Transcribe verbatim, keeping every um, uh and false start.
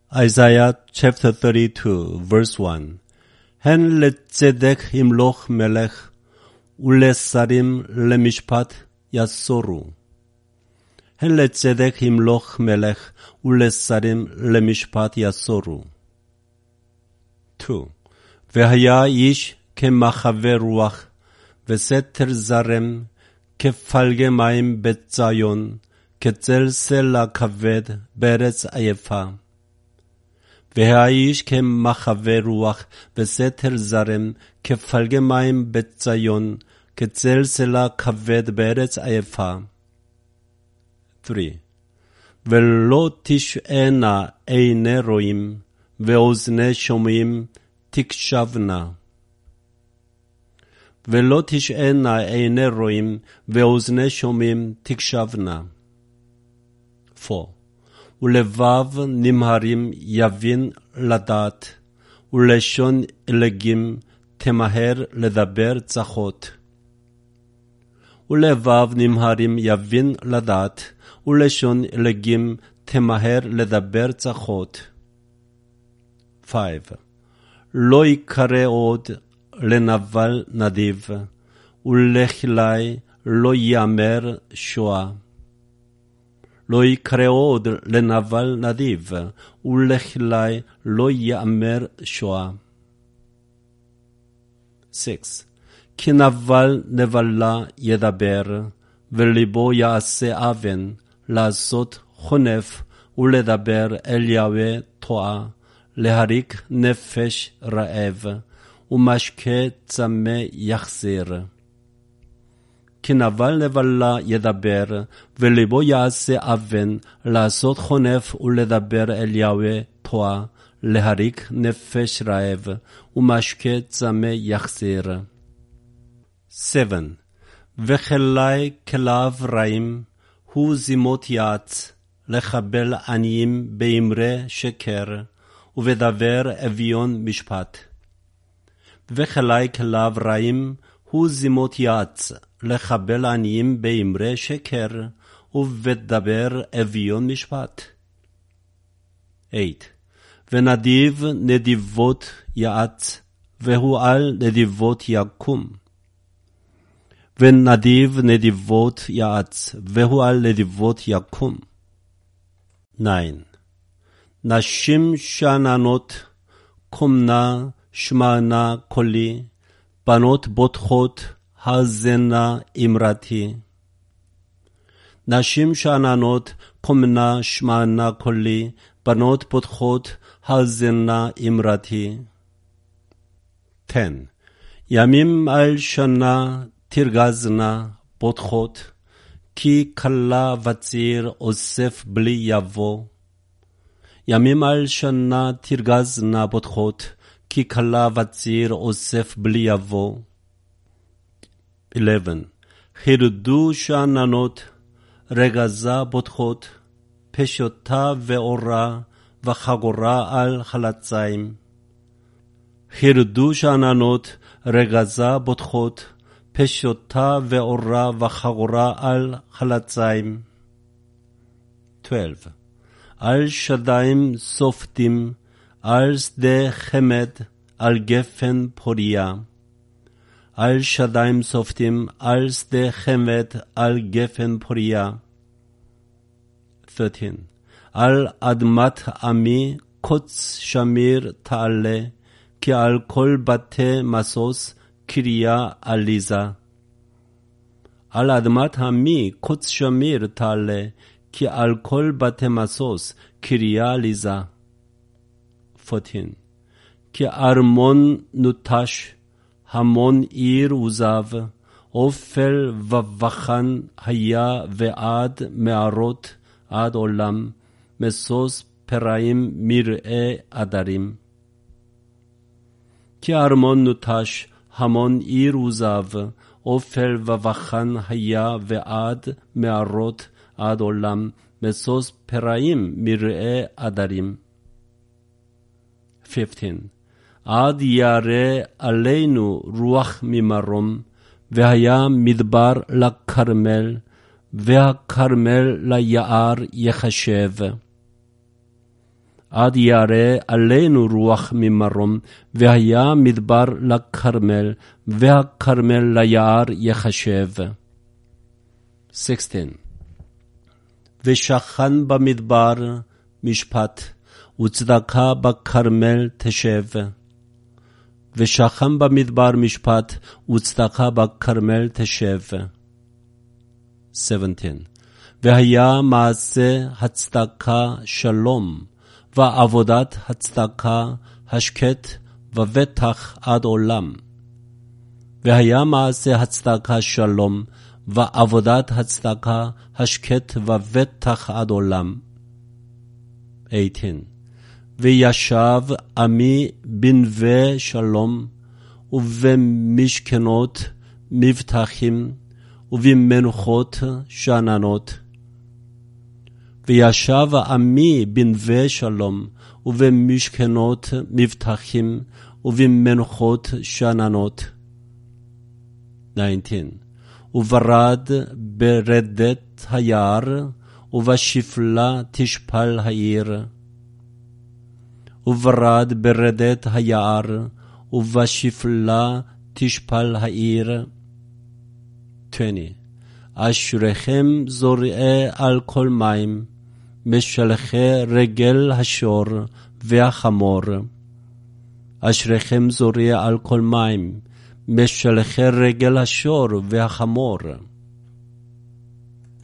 Isaiah chapter thirty-two, verse one. הן לצדק ימלוך מלך, ולשרים למשפט יסורו. הן לצדק ימלוך מלך, ולשרים למשפט יסורו. two. והיה איש כמחווה רוח, וסתר זרם, כפלגי מים בציון, כצל סלע כבד בארץ עייפה. והאיש כמחווה רוח וסתר זרם, כפלגי מים בציון, כצל סלע כבד בארץ עייפה. three. ולא תשענה עיני רואים, ואוזני שומעים תקשבנה. ולא תשענה עיני רואים, ואוזני שומעים תקשבנה. four. ולבב נמהרים יבין לדעת, ולשון אלגים תמהר לדבר צחות. ולבב נמהרים יבין לדעת, ולשון אלגים תמהר לדבר צחות. five. לא יקרא עוד לנבל נדיב, ולכלי לא יאמר שואה. לא יקרא עוד לנבל נדיב, ולכלי לא יאמר שואה. six. כי נבל נבלה ידבר, וליבו יעשה אבן, לעשות חונף, ולדבר אל יהוה טועה, להריק נפש רעב, ומשקה צמא יחזיר. כי נבל נבלה ידבר, וליבו יעשה אבן, לעשות חונף ולדבר אל יהוה טועה, להריק נפש רעב, ומשקה צמא יחזיר. seven. וכלי כלב רעים, הוא זימות יעץ, לחבל עניים באמרי שקר, ובדבר אביון משפט. וכלי כלב רעים, הוא זימות יעץ, לחבל עניים באמרי שקר, ובדבר אביון משפט. eight. ונדיב נדיבות יעץ, והוא על נדיבות יקום. ונדיב נדיבות יעץ, והוא על נדיבות יקום. nine. נשים שאננות, קומנה שמענה קולי, בנות בוטחות, האזנה אמרתי. נשים שאננות, קומנה שמענה קולי, בנות בוטחות, האזנה אמרתי. ten. ימים על שנה תרגזנה בוטחות, כי כלה וצעיר אוסף בלי יבוא. ימים על שנה תרגזנה בוטחות, כי כלה וצעיר אוסף בלי יבוא. eleven. חירדו שאננות, רגזה בוטחות, פשוטה ואורה, וחגורה על חלציים. חירדו שאננות, רגזה בוטחות, פשוטה ואורה, וחגורה על חלציים. twelve. על שדיים סופטים, על שדה חמד, על גפן פוריה. על שדיים סופטים, על שדה חמד, על גפן פוריה. thirteen. על אדמת עמי קוץ שמיר תעלה, כי על כל בתי מסוס קריה עליזה. על אדמת עמי קוץ שמיר תעלה, כי על כל בתי מסוס קריה עליזה. fourteen. כי ארמון נוטש, המון עיר עוזב, אופל ובחן היה ועד מערות עד עולם, מסוס פרעים מראה עדרים. כי ארמון נוטש, המון עיר עוזב, אופל ובחן היה ועד מערות עד עולם, מסוס פרעים מראה עדרים. fifteen. עד ירא עלינו רוח ממרום, והיה מדבר לכרמל, והכרמל ליער יחשב. עד ירא עלינו רוח ממרום, והיה מדבר לכרמל, והכרמל ליער יחשב. שישה. ושכן במדבר משפט, וצדקה בכרמל תשב. ושכן במדבר משפט, וצדקה בכרמל תשב. שבע עשרה. והיה מעשה הצדקה שלום, ועבודת הצדקה השקט ובטח עד עולם. והיה מעשה הצדקה שלום, ועבודת הצדקה השקט ובטח עד עולם. שמונה. וישב עמי בנווה שלום, ובמשכנות מבטחים, ובמנוחות שאננות. וישב עמי בנווה שלום, ובמשכנות מבטחים, ובמנוחות שאננות. תשע. וברד ברדת היער, ובשפלה תשפל העיר. וברד ברדת היער, ובשפלה תשפל העיר. עשרים. אשריכם זורעי על כל מים, משלחי רגל השור והחמור. אשריכם זורעי על כל מים, משלחי רגל השור והחמור.